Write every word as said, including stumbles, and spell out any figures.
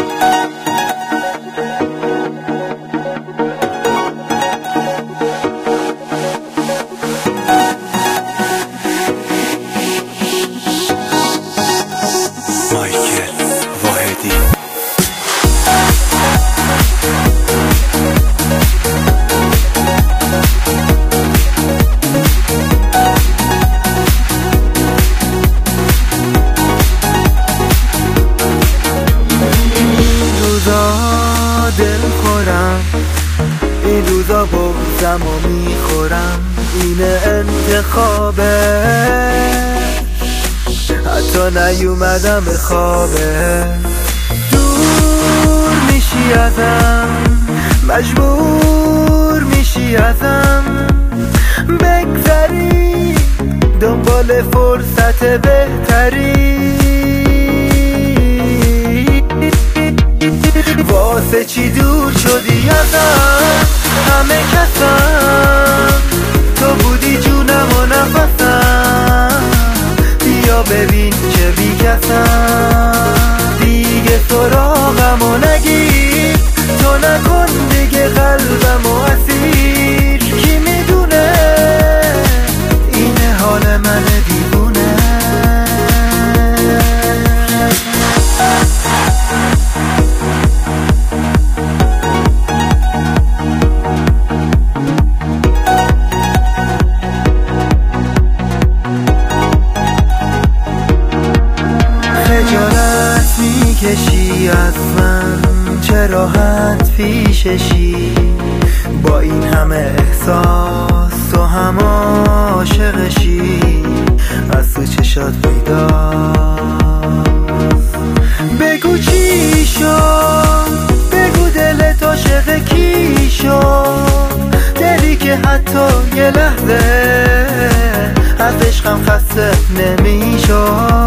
دل خورم این روزا بغضم و میخورم، اینه انتخابه، حتی نیومدم به خوابه. دور میشی ازم، مجبور میشی ازم، بگذری دنبال فرصت بهتری. واسه چی دور شدی ازم؟ همه کسم تو بودی، جونم و نفسم. بیا ببین چه بی کسم، دیگه سراغم و نگیر، تو نکن دیگه قلبم و اسیر. کی میدونه اینه حال من دیوونه. خجالت میکشی از من، چه راحت پیششی، با این همه احساس تو هم عاشقشی، از تو چشات پیداست. بگو چی شد، بگو دلت عاشق کی شد، دلی که حتی یه لحظه از عشقم خسته نمیشد.